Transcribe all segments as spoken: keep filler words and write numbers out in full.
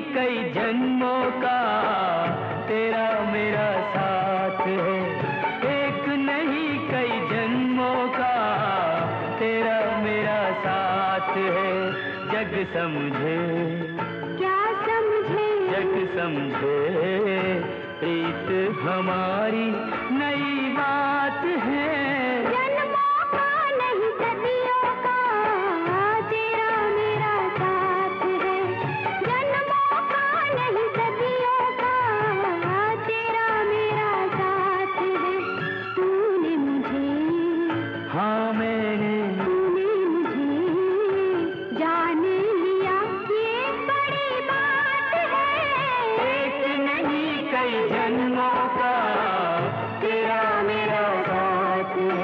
कई जन्मों का तेरा मेरा साथ है। एक नहीं कई जन्मों का तेरा मेरा साथ है। जग समझे क्या समझे, जग समझे प्रीत हमारी नई बात है। जन्मों का नहीं सदियों का तेरा मेरा साथ है। जन्मों का नहीं सदियों का तेरा मेरा साथ है। तूने मुझे, हाँ मैंने, तूने मुझे जान लिया, ये बड़ी बात है। एक नहीं कई जन्मों का तेरा मेरा साथ है।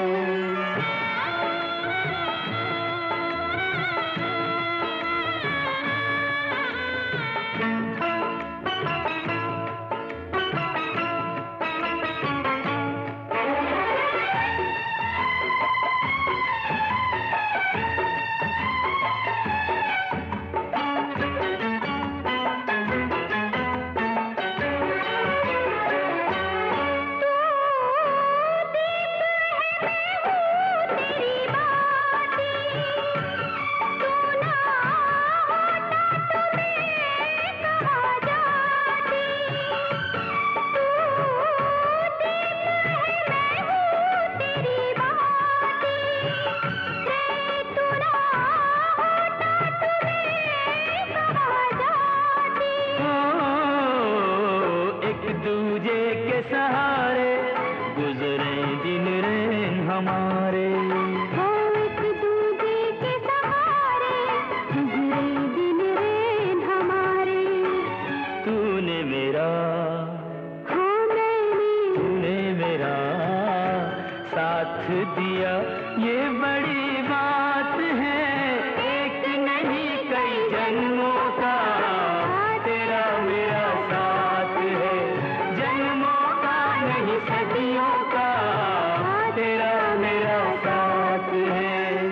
दूजे के सहारे गुजरे दिन रैन हमारे। हो एक दूजे के सहारे गुजरे दिन रैन हमारे। तूने मेरा, हाँ मैंने, तूने मेरा साथ दिया, ये बड़ी बात है। एक नहीं कई जन्मों का तेरा मेरा साथ है। जन्मों का नहीं सदियों का तेरा मेरा साथ है।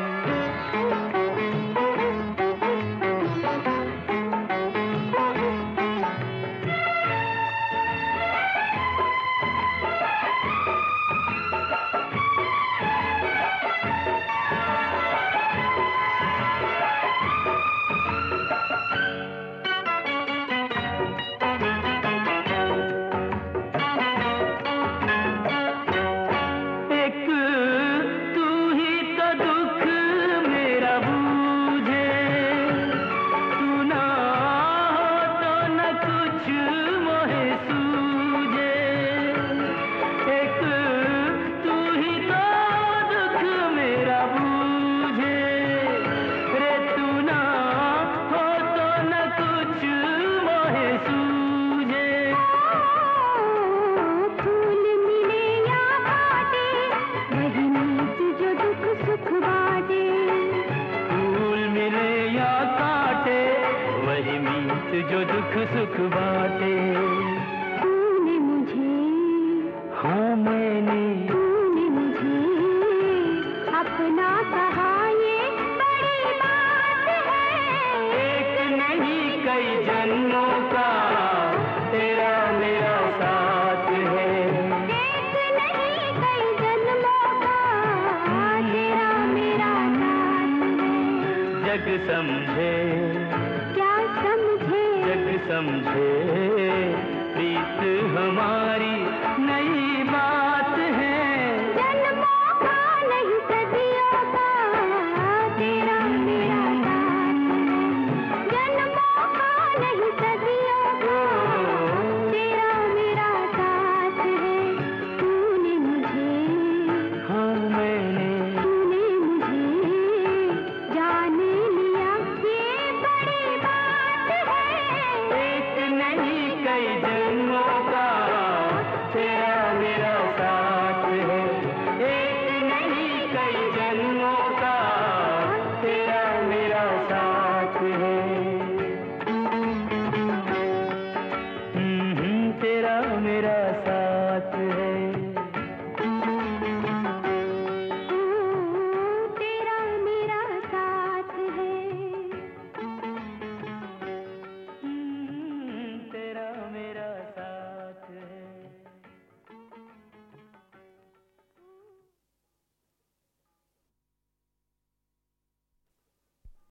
जो दुख सुख बाटे। तूने मुझे, हाँ मैंने, तूने मुझे अपना कहा, ये बड़ी बात है। एक नहीं कई जन्मों का तेरा मेरा साथ है। एक नहीं कई जन्मों का तेरा मेरा साथ है। जग समझे, क्या समझे, जग समझे प्रीत हमारी